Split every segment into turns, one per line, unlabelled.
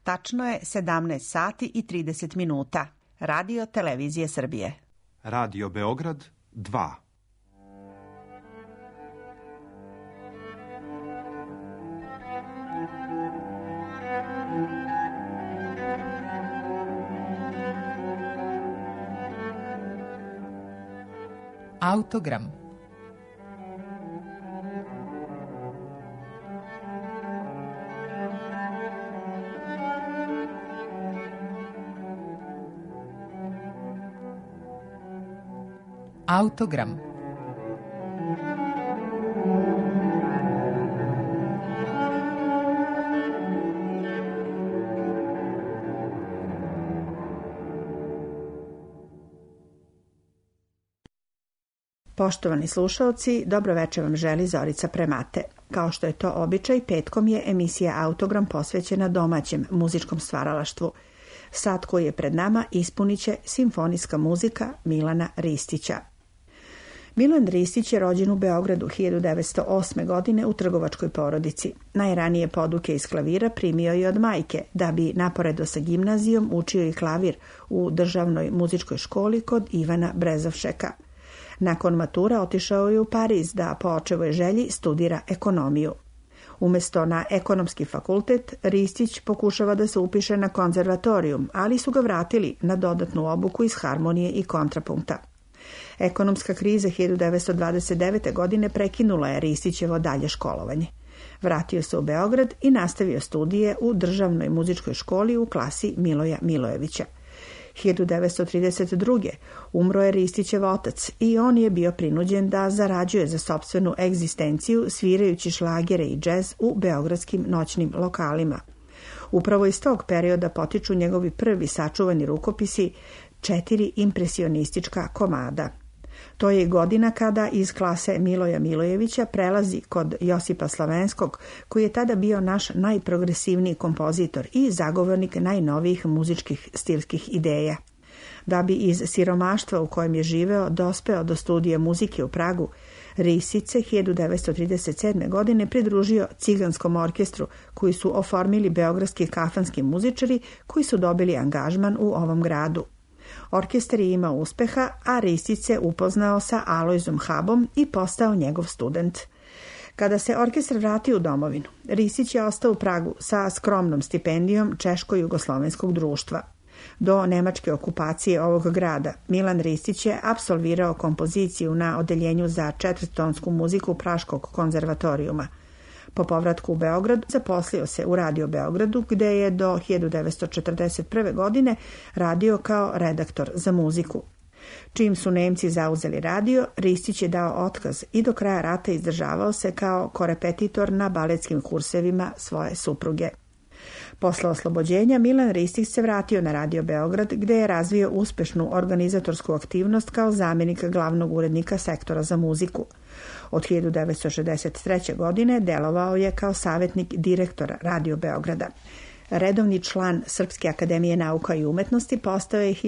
Tačno je 17 sati i 30 minuta. Radio Televizije Srbije.
Radio Beograd 2.
Autogram. Autogram.
Poštovani slušaoci, dobro večer vam želi Zorica Premate. Kao što je to običaj, petkom je emisija Autogram posvećena domaćem muzičkom stvaralaštvu. Sat koji je pred nama ispunit će simfonijska muzika Milana Ristića. Milan Ristić je rođen u Beogradu 1908. godine u trgovačkoj porodici. Najranije poduke iz klavira primio je od majke, da bi naporedo sa gimnazijom učio i klavir u državnoj muzičkoj školi kod Ivana Brezovšeka. Nakon matura otišao je u Pariz da po očevoj želji studira ekonomiju. Umesto na ekonomski fakultet, Ristić pokušava da se upiše na konzervatorijum, ali su ga vratili na dodatnu obuku iz harmonije i kontrapunkta. Ekonomska kriza 1929. godine prekinula je Ristićevo dalje školovanje. Vratio se u Beograd i nastavio studije u državnoj muzičkoj školi u klasi Miloja Milojevića. 1932. umro je Ristićev otac i on je bio prinuđen da zarađuje za sopstvenu egzistenciju svirajući šlagere i džez u beogradskim noćnim lokalima. Upravo iz tog perioda potiču njegovi prvi sačuvani rukopisi, 4 impresionistička komada. To je godina kada iz klase Miloja Milojevića prelazi kod Josipa Slavenskog, koji je tada bio naš najprogresivniji kompozitor i zagovornik najnovijih muzičkih stilskih ideja. Da bi iz siromaštva u kojem je živeo dospeo do studija muzike u Pragu, Ristić se 1937. godine pridružio ciganskom orkestru koji su oformili beogradski kafanski muzičari koji su dobili angažman u ovom gradu. Orkestar je imao uspeha, a Ristić se upoznao sa Alojzom Habom i postao njegov student. Kada se orkestar vratio u domovinu, Ristić je ostao u Pragu sa skromnom stipendijom Češko-jugoslovenskog društva. Do nemačke okupacije ovog grada, Milan Ristić je apsolvirao kompoziciju na odeljenju za četvrtonsku muziku Praškog konzervatorijuma. Po povratku u Beograd zaposlio se u Radio Beogradu, gde je do 1941. godine radio kao redaktor za muziku. Čim su Nemci zauzeli radio, Ristić je dao otkaz i do kraja rata izdržavao se kao korepetitor na baletskim kursevima svoje supruge. Posle oslobođenja Milan Ristić se vratio na Radio Beograd, gde je razvio uspešnu organizatorsku aktivnost kao zamjenik glavnog urednika sektora za muziku. Od 1963. godine delovao je kao savjetnik direktora Radio Beograda. Redovni član Srpske akademije nauka i umetnosti postao je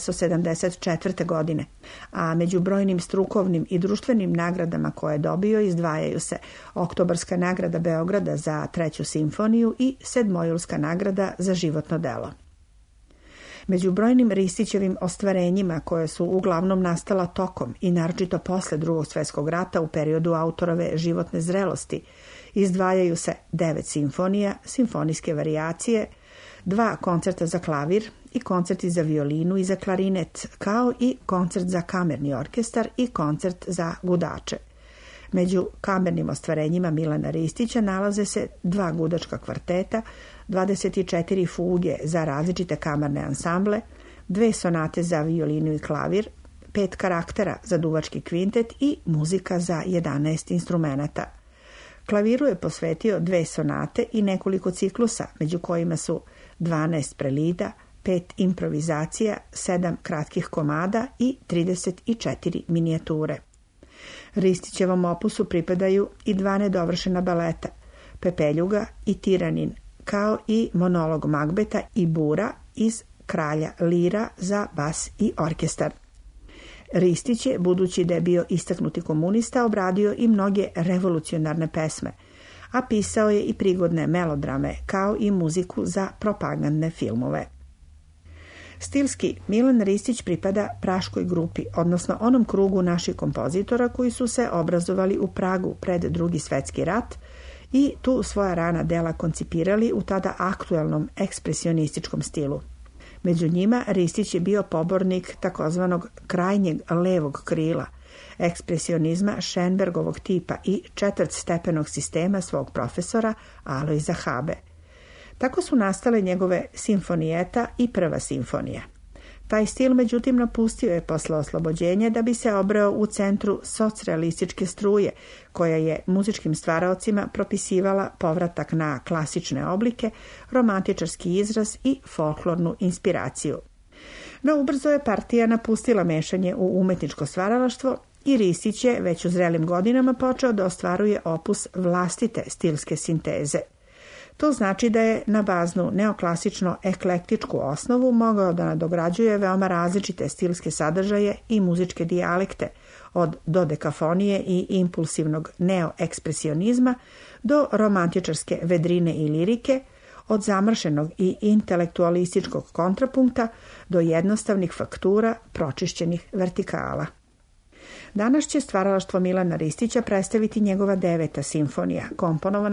1974. godine, a među brojnim strukovnim i društvenim nagradama koje je dobio izdvajaju se Oktobarska nagrada Beograda za 3. simfoniju i Sedmojulska nagrada za životno delo. Među brojnim Ristićevim ostvarenjima koje su uglavnom nastala tokom i naročito posle Drugog svjetskog rata u periodu autorove životne zrelosti izdvajaju se 9 simfonija, simfonijske varijacije, 2 koncerta za klavir i koncerti za violinu i za klarinet, kao i koncert za kamerni orkestar i koncert za gudače. Među kamernim ostvarenjima Milana Ristića nalaze se 2 gudačka kvarteta, 24 fuge za različite kamerne ansamble, 2 sonate za violinu i klavir, 5 karaktera za duvački kvintet i muzika za 11 instrumenata. Klaviru je posvetio 2 sonate i nekoliko ciklusa, među kojima su 12 prelida, 5 improvizacija, 7 kratkih komada i 34 minijature. Ristićevom opusu pripadaju i 2 nedovršena baleta, Pepeljuga i Tiranin, kao i monolog Magbeta i Bura iz Kralja Lira za bas i orkestar. Ristić je, budući da je bio istaknuti komunista, obradio i mnoge revolucionarne pesme, a pisao je i prigodne melodrame, kao i muziku za propagandne filmove. Stilski, Milan Ristić pripada praškoj grupi, odnosno onom krugu naših kompozitora koji su se obrazovali u Pragu pred Drugi svjetski rat i tu svoja rana dela koncipirali u tada aktuelnom ekspresionističkom stilu. Među njima Ristić je bio pobornik takozvanog krajnjeg levog krila, ekspresionizma Schoenbergovog tipa i četvrtstepenog sistema svog profesora Alojza Habe. Tako su nastale njegove simfonijeta i prva simfonija. Taj stil, međutim, napustio je posle oslobođenja da bi se obreo u centru socrealističke struje, koja je muzičkim stvaraocima propisivala povratak na klasične oblike, romantičarski izraz i folklornu inspiraciju. No, ubrzo je partija napustila mešanje u umetničko stvaralaštvo i Ristić je već u zrelim godinama počeo da ostvaruje opus vlastite stilske sinteze. To znači da je na baznu neoklasično-eklektičku osnovu mogao da nadograđuje veoma različite stilske sadržaje i muzičke dijalekte, od dodekafonije i impulsivnog neoekspresionizma do romantičarske vedrine i lirike, od zamršenog i intelektualističkog kontrapunkta do jednostavnih faktura pročišćenih vertikala. Danas će stvaralaštvo Milana Ristića predstaviti njegova 9. simfonija, komponovana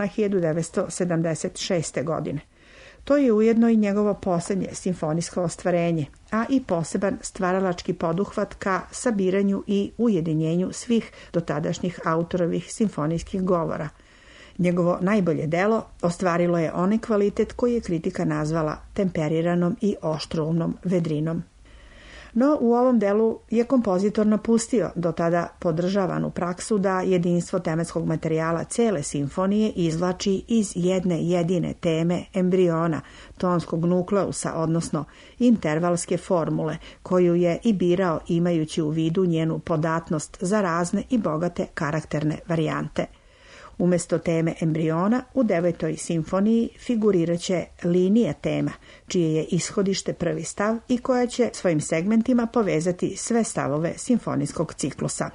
1976. godine. To je ujedno i njegovo posljednje simfonijsko ostvarenje, a i poseban stvaralački poduhvat ka sabiranju i ujedinjenju svih dotadašnjih autorovih simfonijskih govora. Njegovo najbolje delo ostvarilo je onaj kvalitet koji je kritika nazvala temperiranom i oštrounom vedrinom. No, u ovom delu je kompozitor napustio do tada podržavanu praksu da jedinstvo tematskog materijala cele simfonije izvlači iz jedne jedine teme embriona, tonskog nukleusa, odnosno intervalske formule, koju je i birao imajući u vidu njenu podatnost za razne i bogate karakterne varijante. Umjesto teme embriona, u 9. simfoniji figuriraće linija tema, čije je ishodište prvi stav i koja će svojim segmentima povezati sve stavove simfonijskog ciklusa.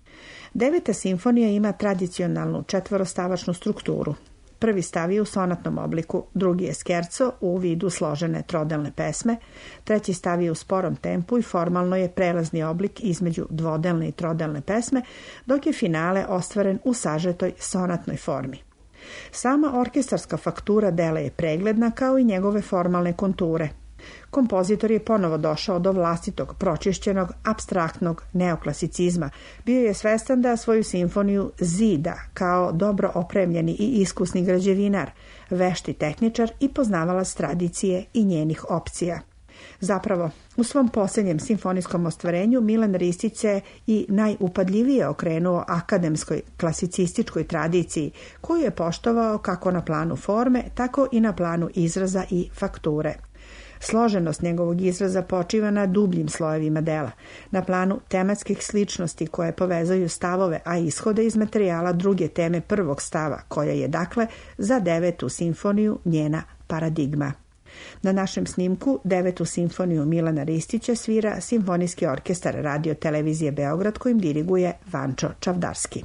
9. simfonija ima tradicionalnu četvorostavačnu strukturu. Prvi stav je u sonatnom obliku, drugi je skerco u vidu složene trodelne pesme, treći stav je u sporom tempu i formalno je prelazni oblik između dvodelne i trodelne pesme, dok je finale ostvaren u sažetoj sonatnoj formi. Sama orkestarska faktura dela je pregledna kao i njegove formalne konture. Kompozitor je ponovo došao do vlastitog, pročišćenog, apstraktnog neoklasicizma. Bio je svestan da svoju simfoniju zida kao dobro opremljeni i iskusni građevinar, vešti tehničar i poznavalac tradicije i njenih opcija. Zapravo, u svom posljednjem simfonijskom ostvarenju Milan Ristić se i najupadljivije okrenuo akademskoj klasicističkoj tradiciji, koju je poštovao kako na planu forme, tako i na planu izraza i fakture. Složenost njegovog izraza počiva na dubljim slojevima dela, na planu tematskih sličnosti koje povezaju stavove, a ishode iz materijala druge teme prvog stava, koja je dakle za 9. simfoniju njena paradigma. Na našem snimku 9. simfoniju Milana Ristića svira Simfonijski orkestar Radio televizije Beograd, kojim diriguje Vančo Čavdarski.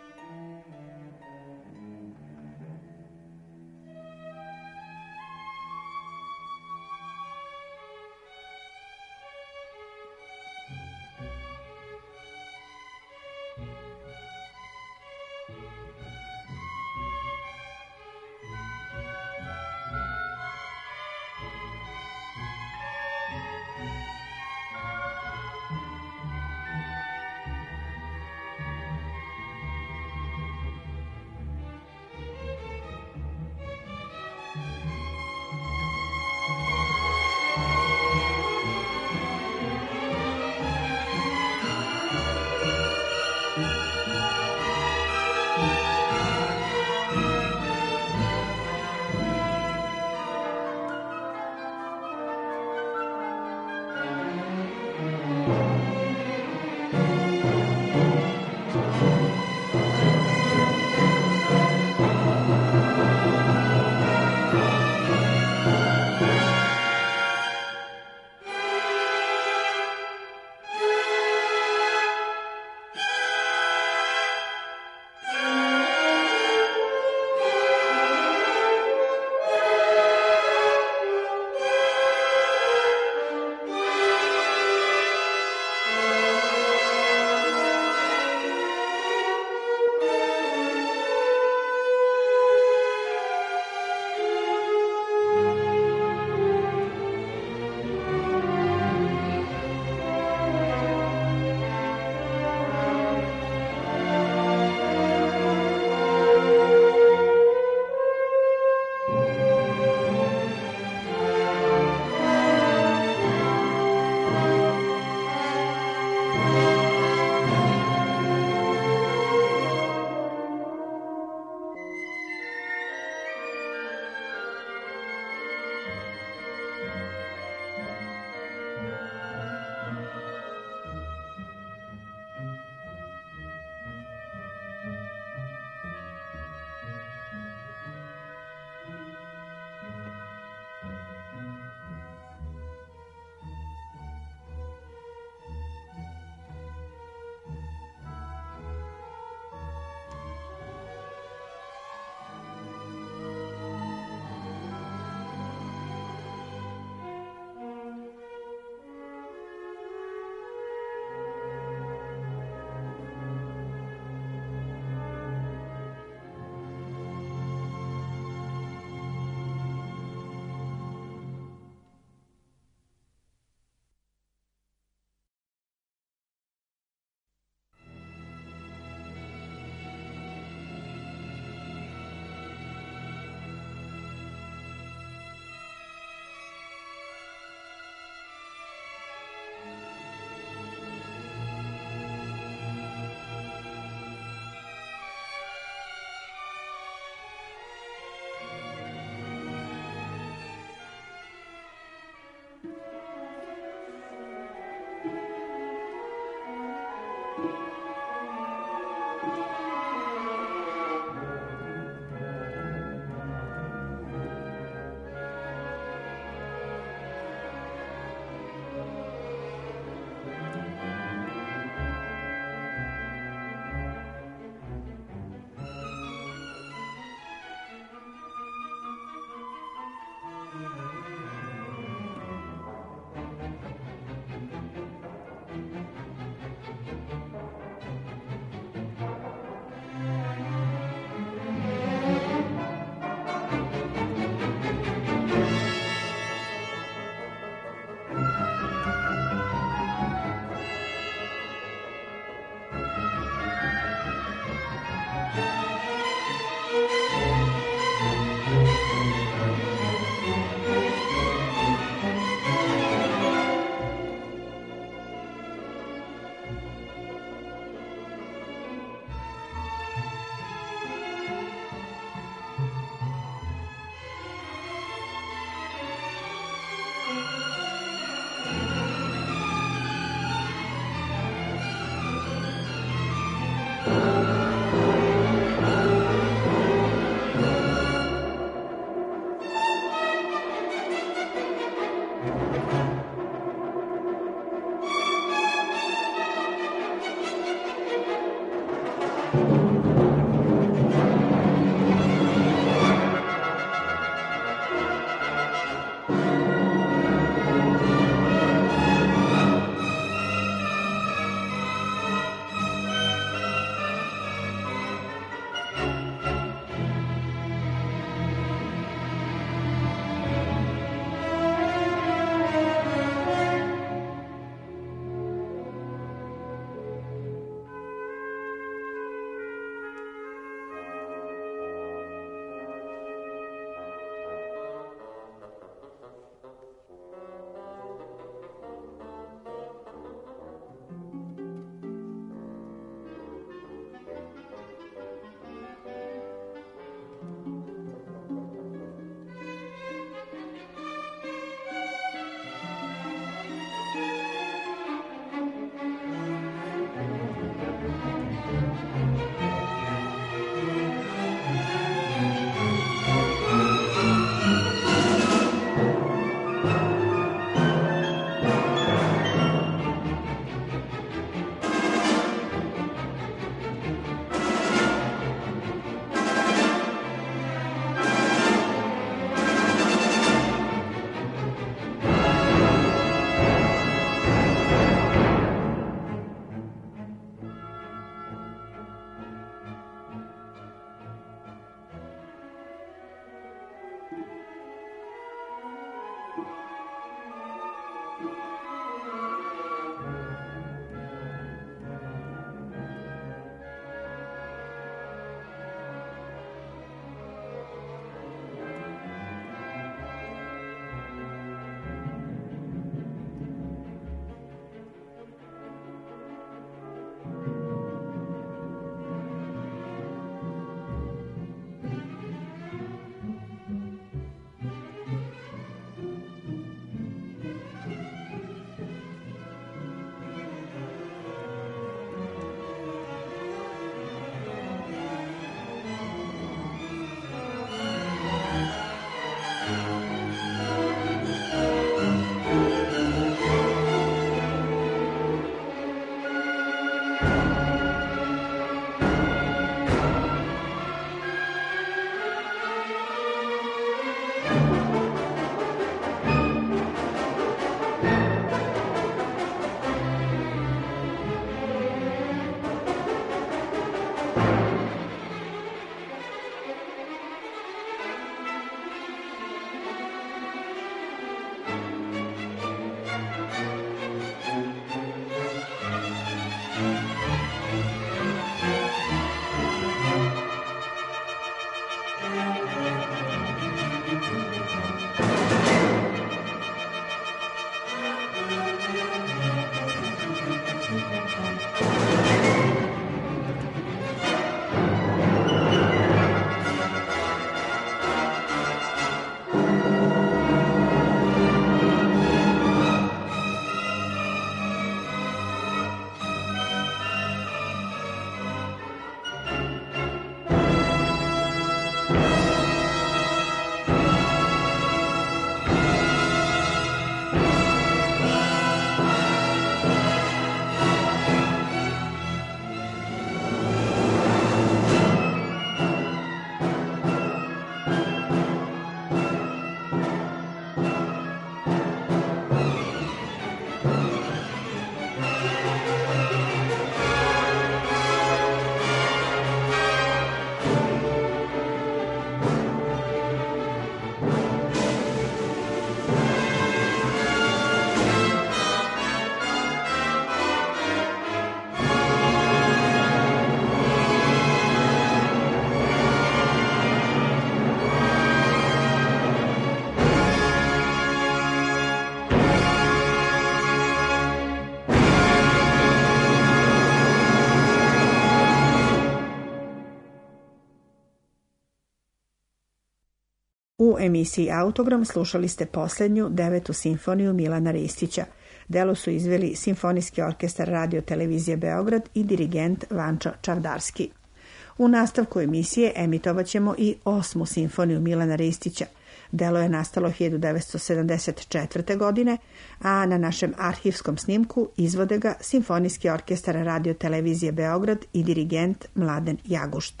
U emisiji Autogram slušali ste posljednju 9. simfoniju Milana Ristića. Delo su izveli Simfonijski orkestar Radio Televizije Beograd i dirigent Vančo Čavdarski. U nastavku emisije emitovat ćemo i 8. simfoniju Milana Ristića. Delo je nastalo 1974. godine, a na našem arhivskom snimku izvode ga Simfonijski orkestar Radio Televizije Beograd i dirigent Mladen Jagušt.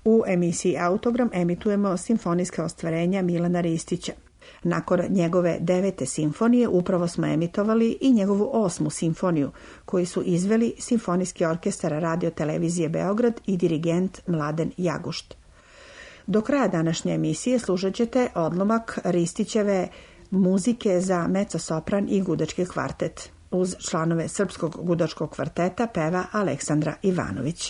U emisiji Autogram emitujemo simfonijska ostvarenja Milana Ristića. Nakon njegove 9. simfonije upravo smo emitovali i njegovu 8. simfoniju, koju su izveli Simfonijski orkestar Radio televizije Beograd i dirigent Mladen Jagušt. Do kraja današnje emisije slušat ćete odlomak Ristićeve muzike za mecosopran i gudački kvartet. Uz članove Srpskog gudačkog kvarteta peva Aleksandra Ivanović.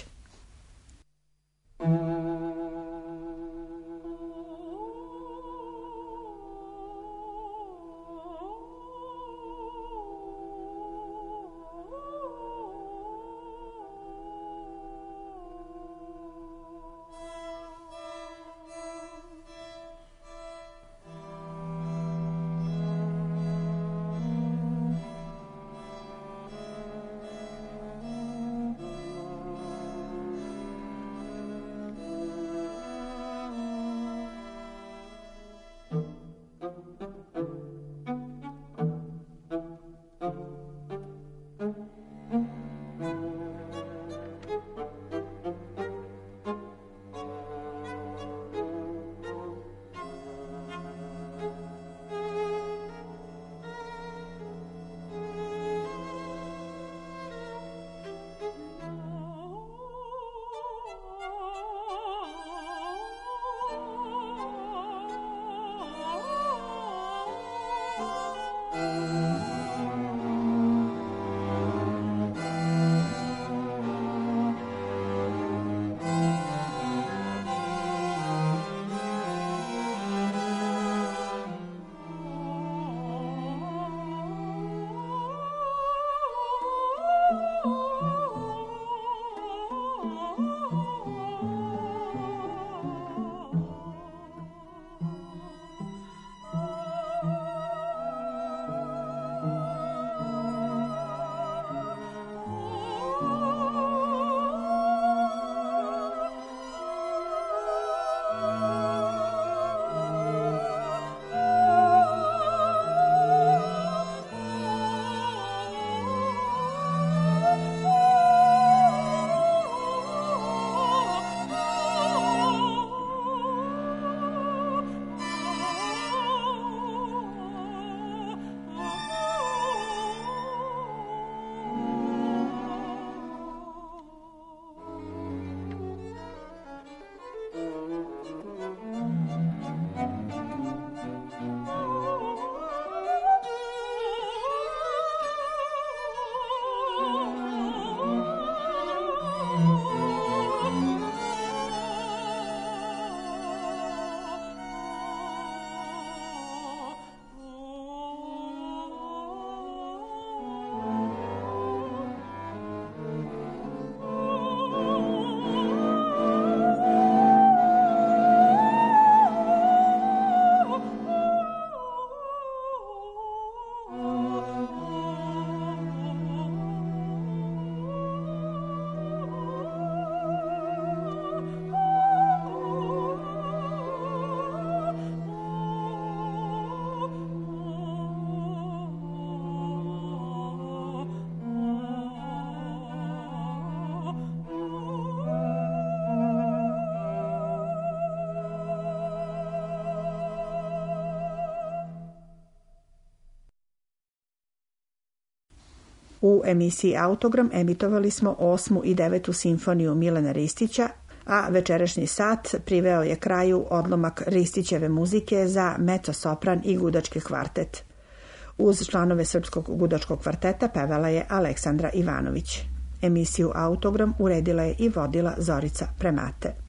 U emisiji Autogram emitovali smo 8. i 9. simfoniju Milana Ristića, a večerašnji sat priveo je kraju odlomak Ristićeve muzike za mecosopran i gudački kvartet. Uz članove Srpskog gudačkog kvarteta pevala je Aleksandra Ivanović. Emisiju Autogram uredila je i vodila Zorica Premate.